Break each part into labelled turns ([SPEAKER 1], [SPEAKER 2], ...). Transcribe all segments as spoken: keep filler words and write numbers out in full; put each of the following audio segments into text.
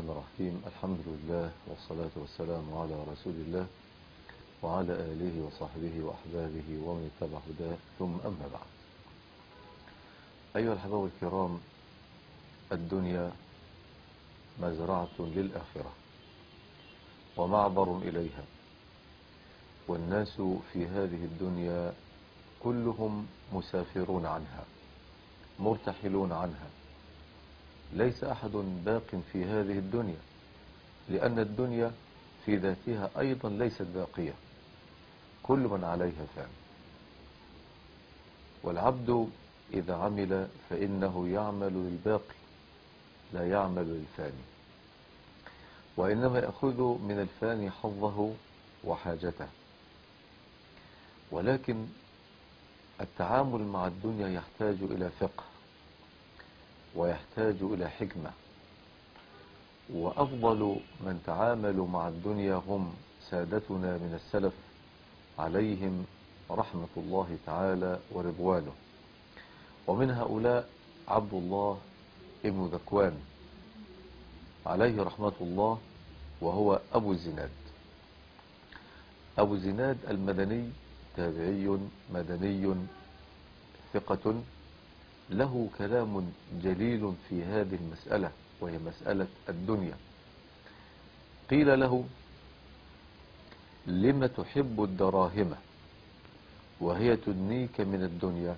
[SPEAKER 1] الرحيم. الحمد لله والصلاة والسلام على رسول الله وعلى آله وصحبه وأحبابه ومن اتبع هداه، ثم أما بعد. أيها الأحباب الكرام، الدنيا مزرعة للآخرة ومعبر إليها، والناس في هذه الدنيا كلهم مسافرون عنها مرتحلون عنها. ليس أحد باق في هذه الدنيا، لأن الدنيا في ذاتها أيضا ليست باقية، كل من عليها فان. والعبد إذا عمل فإنه يعمل للباقي لا يعمل للفاني، وإنما يأخذ من الفاني حظه وحاجته. ولكن التعامل مع الدنيا يحتاج إلى فقه ويحتاج إلى حكمة، وأفضل من تعاملوا مع الدنيا هم سادتنا من السلف عليهم رحمة الله تعالى ورضوانه. ومن هؤلاء عبد الله ابن ذكوان عليه رحمة الله، وهو أبو الزناد. أبو الزناد المدني تابعي مدني ثقة، له كلام جليل في هذه المسألة، وهي مسألة الدنيا. قيل له: لم تحب الدراهم وهي تدنيك من الدنيا؟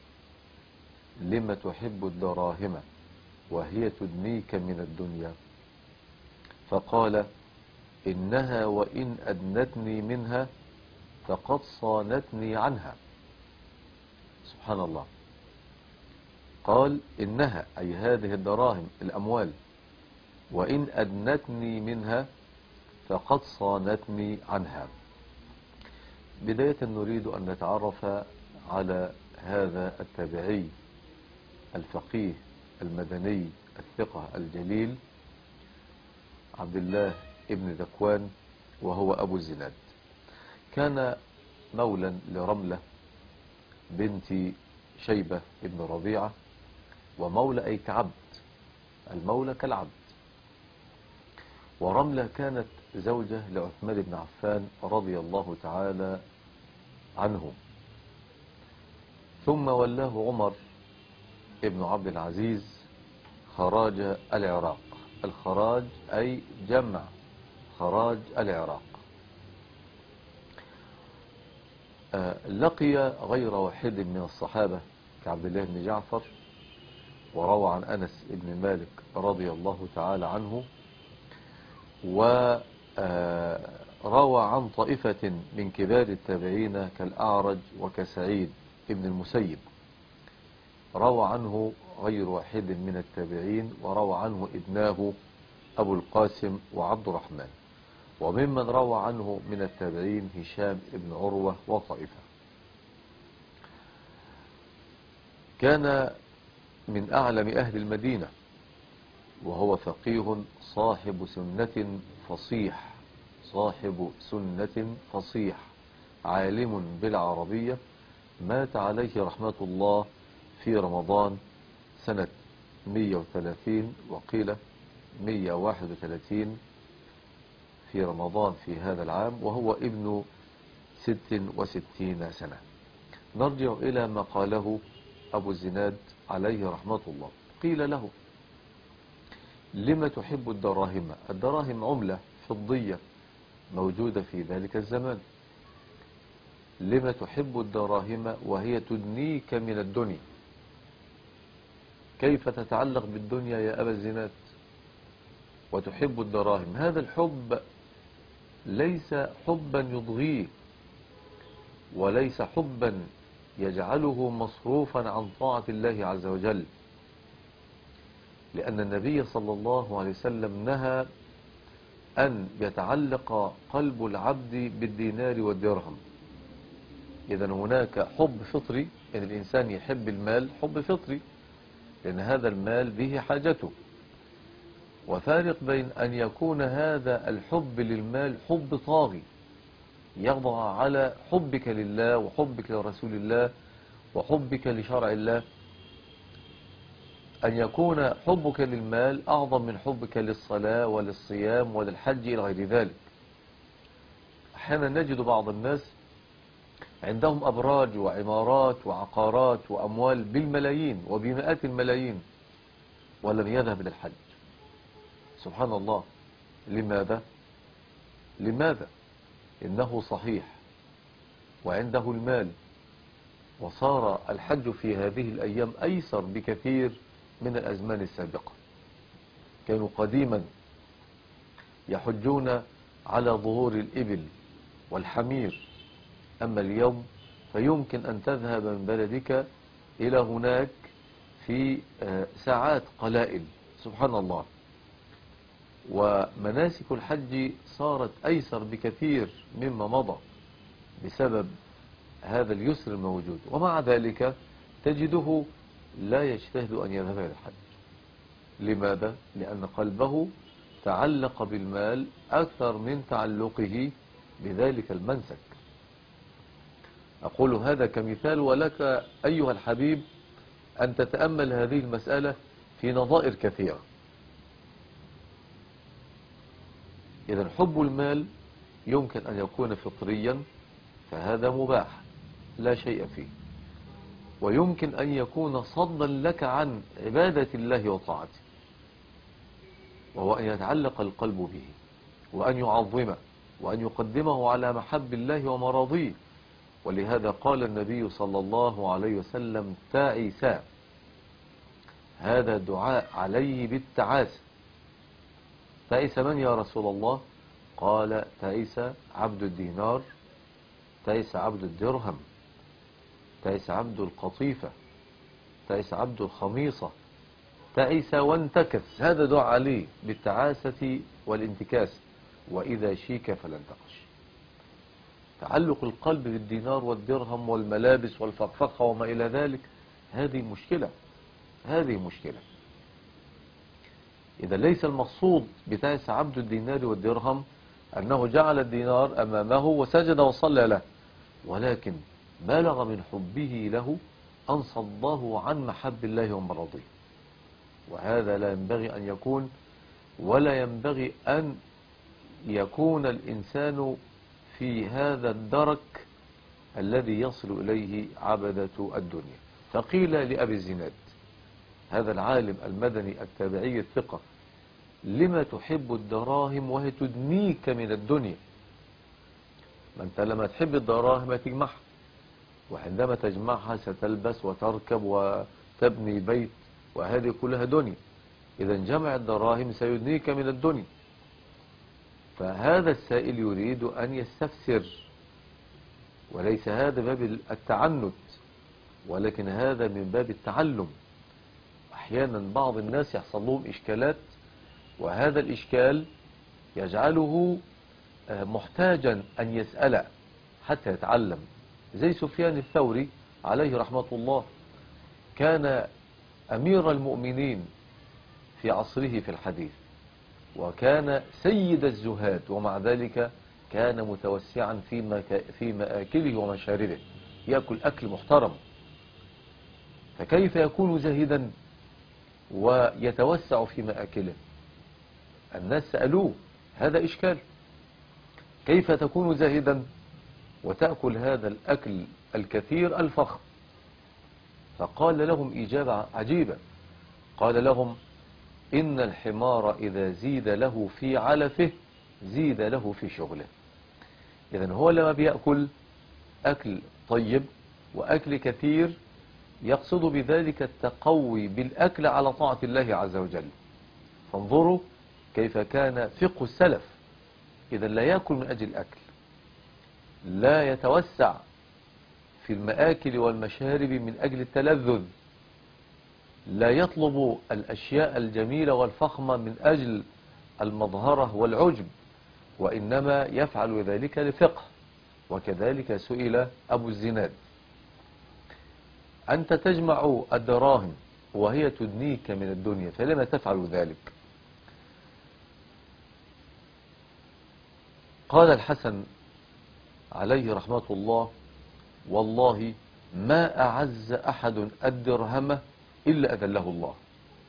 [SPEAKER 1] لم تحب الدراهم وهي تدنيك من الدنيا؟ فقال: إنها وإن أدنتني منها فقد صانتني عنها. سبحان الله. قال: إنها أي هذه الدراهم الأموال، وإن أدنتني منها فقد صانتني عنها. بداية نريد أن نتعرف على هذا التابعي الفقيه المدني الثقة الجليل عبد الله ابن ذكوان، وهو أبو الزناد. كان مولا لرملة بنت شيبة ابن ربيعة، ومولى أي كعبد، المولى كالعبد. ورملة كانت زوجة لعثمان بن عفان رضي الله تعالى عنه. ثم ولاه عمر ابن عبد العزيز خراج العراق. الخراج أي جمع خراج العراق. لقي غير واحد من الصحابة كعبد الله بن جعفر، وروى عن أنس بن مالك رضي الله تعالى عنه، وروى عن طائفة من كبار التابعين كالأعرج وكسعيد ابن المسيب. روى عنه غير واحد من التابعين، وروى عنه ابناه أبو القاسم وعبد الرحمن. وممن روى عنه من التابعين هشام ابن عروة وطائفة. كان من أعلم أهل المدينة، وهو فقيه صاحب سنة فصيح صاحب سنة فصيح عالم بالعربية. مات عليه رحمة الله في رمضان سنة مئة وثلاثين، وقيل مئة وواحد وثلاثين في رمضان في هذا العام، وهو ابن ست وستين سنة. نرجع إلى ما قاله أبو الزناد عليه رحمة الله. قيل له: لم تحب الدراهم؟ الدراهم عملة فضية موجودة في ذلك الزمان. لم تحب الدراهم وهي تدنيك من الدنيا؟ كيف تتعلق بالدنيا يا أبا الزناد وتحب الدراهم؟ هذا الحب ليس حبا يضغيه، وليس حبا يجعله مصروفا عن طاعة الله عز وجل، لأن النبي صلى الله عليه وسلم نهى أن يتعلق قلب العبد بالدينار والدرهم. إذن هناك حب فطري، أن الإنسان يحب المال حب فطري لأن هذا المال به حاجته، وفارق بين أن يكون هذا الحب للمال حب طاغي يخضع على حبك لله وحبك لرسول الله وحبك لشرع الله. أن يكون حبك للمال أعظم من حبك للصلاة وللصيام وللحج إلى غير ذلك. أحيانا نجد بعض الناس عندهم أبراج وعمارات وعقارات وأموال بالملايين وبمئات الملايين ولم يذهب إلى الحج. سبحان الله. لماذا؟ لماذا؟ إنه صحيح وعنده المال، وصار الحج في هذه الأيام أيسر بكثير من الأزمان السابقة. كانوا قديما يحجون على ظهور الإبل والحمير، أما اليوم فيمكن أن تذهب من بلدك إلى هناك في ساعات قلائل. سبحان الله. ومناسك الحج صارت أيسر بكثير مما مضى بسبب هذا اليسر الموجود، ومع ذلك تجده لا يجتهد أن يذهب إلى الحج. لماذا؟ لأن قلبه تعلق بالمال أكثر من تعلقه بذلك المنسك. أقول هذا كمثال، ولك أيها الحبيب أن تتأمل هذه المسألة في نظائر كثيرة. إذن حب المال يمكن أن يكون فطريا، فهذا مباح لا شيء فيه، ويمكن أن يكون صدا لك عن عبادة الله وطاعته، وهو أن يتعلق القلب به وأن يعظمه وأن يقدمه على محب الله ومراضيه. ولهذا قال النبي صلى الله عليه وسلم: تعيسا. هذا دعاء عليه بالتعاسة. تعيس من يا رسول الله؟ قال: تعيس عبد الدينار، تعيس عبد الدرهم، تعيس عبد القطيفة، تعيس عبد الخميصة، تعيس وانتكس. هذا دعاء عليه بالتعاسة والانتكاس. وإذا شيك فلن تقش. تعلق القلب بالدينار والدرهم والملابس والفخفخة وما إلى ذلك، هذه مشكلة، هذه مشكلة. إذا ليس المقصود بتعس عبد الدينار والدرهم أنه جعل الدينار أمامه وسجد وصلى له، ولكن بلغ من حبه له أن صده عن محب الله ومرضيه. وهذا لا ينبغي أن يكون، ولا ينبغي أن يكون الإنسان في هذا الدرك الذي يصل إليه عبدة الدنيا. فقيل لأبي الزناد، هذا العالم المدني التابعي الثقة: لما تحب الدراهم وهي تدنيك من الدنيا؟ ما أنت لما تحب الدراهم تجمعها، وعندما تجمعها ستلبس وتركب وتبني بيت، وهذه كلها دنيا. إذا جمع الدراهم سيدنيك من الدنيا. فهذا السائل يريد أن يستفسر، وليس هذا باب التعنت، ولكن هذا من باب التعلم. أحيانا بعض الناس يحصل لهم إشكالات، وهذا الإشكال يجعله محتاجا أن يسأل حتى يتعلم. زي سفيان الثوري عليه رحمة الله، كان أمير المؤمنين في عصره في الحديث، وكان سيد الزهاد، ومع ذلك كان متوسعا في في مآكله ومشاربه، يأكل أكل محترم. فكيف يكون زاهدا ويتوسع في مآكله؟ الناس سألوه هذا إشكال، كيف تكون زاهدا وتأكل هذا الأكل الكثير الفخم؟ فقال لهم إجابة عجيبة، قال لهم: إن الحمار إذا زيد له في علفه زيد له في شغله. إذن هو لما بيأكل أكل طيب وأكل كثير يقصد بذلك التقوي بالأكل على طاعة الله عز وجل. فانظروا كيف كان فقه السلف. إذن لا يأكل من أجل الأكل، لا يتوسع في المآكل والمشارب من أجل التلذذ، لا يطلب الأشياء الجميلة والفخمة من أجل المظهرة والعجب، وإنما يفعل ذلك لفقه. وكذلك سئل أبو الزناد: أنت تجمع الدراهم وهي تدنيك من الدنيا، فلما تفعل ذلك؟ قال الحسن عليه رحمة الله: والله ما أعز أحد الدرهم إلا أذله الله.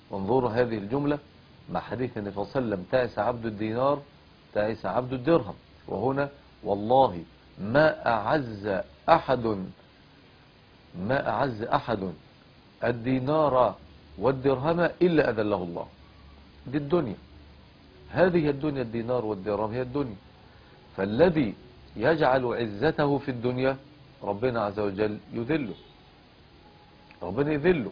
[SPEAKER 1] انظروا هذه الجملة مع حديث النبي صلى الله عليه وسلم: تعس عبد الدينار تعس عبد الدرهم. وهنا والله ما أعز أحد ما أعز أحد الدينار والدرهم إلا أذله الله. دي الدنيا، هذه الدنيا، الدينار والدرهم هي الدنيا. فالذي يجعل عزته في الدنيا ربنا عز وجل يذله، ربنا يذله.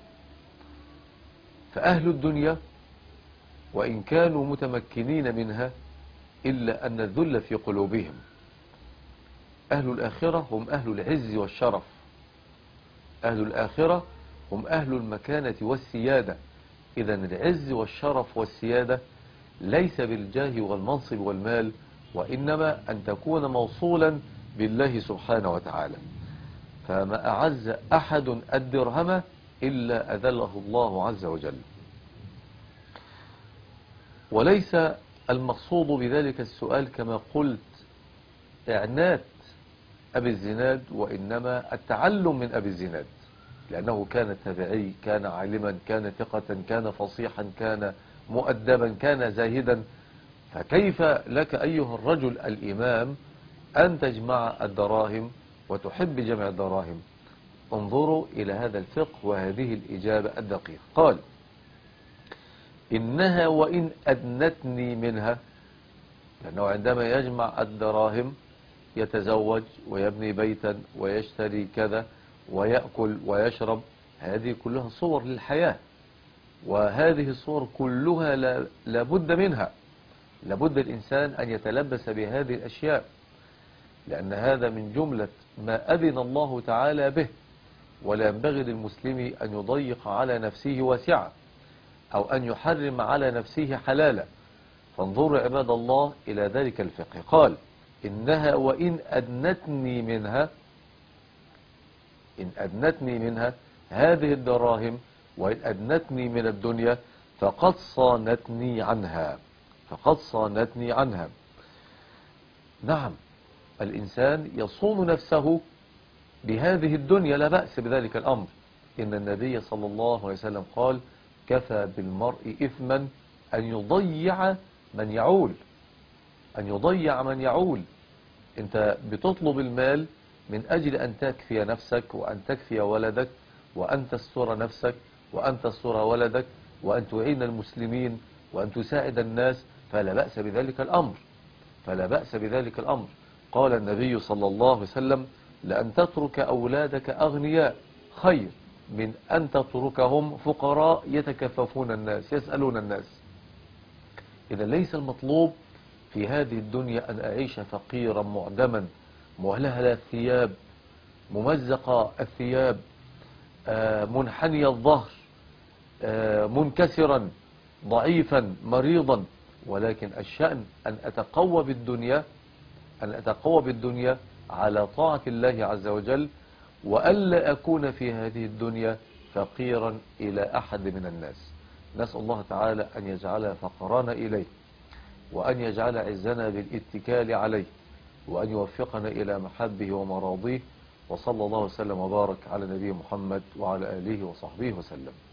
[SPEAKER 1] فأهل الدنيا وإن كانوا متمكنين منها إلا أن الذل في قلوبهم. أهل الآخرة هم أهل العز والشرف، أهل الآخرة هم أهل المكانة والسيادة. إذا العز والشرف والسيادة ليس بالجاه والمنصب والمال، وإنما أن تكون موصولا بالله سبحانه وتعالى. فما أعز أحد الدرهم إلا أذله الله عز وجل. وليس المقصود بذلك السؤال كما قلت إعنات أبي الزناد، وإنما التعلم من أبي الزناد، لأنه كان تابعي، كان عالما، كان ثقة، كان فصيحا، كان مؤدبا، كان زاهدا. فكيف لك أيها الرجل الإمام أن تجمع الدراهم وتحب جمع الدراهم؟ انظروا إلى هذا الفقه وهذه الإجابة الدقيقة. قال: إنها وإن أدنتني منها، لأنه عندما يجمع الدراهم يتزوج ويبني بيتا ويشتري كذا ويأكل ويشرب، هذه كلها صور للحياة، وهذه الصور كلها لابد منها، لابد الإنسان أن يتلبس بهذه الأشياء، لأن هذا من جملة ما أذن الله تعالى به. ولا ينبغي للمسلم أن يضيق على نفسه واسعة، أو أن يحرم على نفسه حلالا. فانظروا عباد الله إلى ذلك الفقه. قال: إنها وإن أدنتني منها، إن أدنتني منها هذه الدراهم، وإن أدنتني من الدنيا فقد صانتني عنها، فقد صانتني عنها. نعم، الإنسان يصون نفسه بهذه الدنيا، لا بأس بذلك الأمر. إن النبي صلى الله عليه وسلم قال: كفى بالمرء إثما أن يضيع من يعول، أن يضيع من يعول. أنت بتطلب المال من أجل أن تكفي نفسك، وأن تكفي ولدك، وأن تستر نفسك، وأن تستر ولدك، وأن تعين المسلمين، وأن تساعد الناس، فلا بأس بذلك الأمر، فلا بأس بذلك الأمر. قال النبي صلى الله عليه وسلم: لأن تترك أولادك أغنياء خير من أن تتركهم فقراء يتكففون الناس، يسألون الناس. إذا ليس المطلوب في هذه الدنيا أن أعيش فقيرا معدما مهلهل الثياب، ممزق الثياب، منحني الظهر، منكسرا، ضعيفا، مريضا. ولكن الشأن أن أتقوى بالدنيا، أن أتقوى بالدنيا على طاعة الله عز وجل، وألا أكون في هذه الدنيا فقيرا إلى أحد من الناس. نسأل الله تعالى أن يجعل فقرنا إليه، وأن يجعل عزنا بالاتكال عليه، وأن يوفقنا إلى محبه ومراضيه. وصلى الله وسلم وبارك على نبي محمد وعلى آله وصحبه وسلم.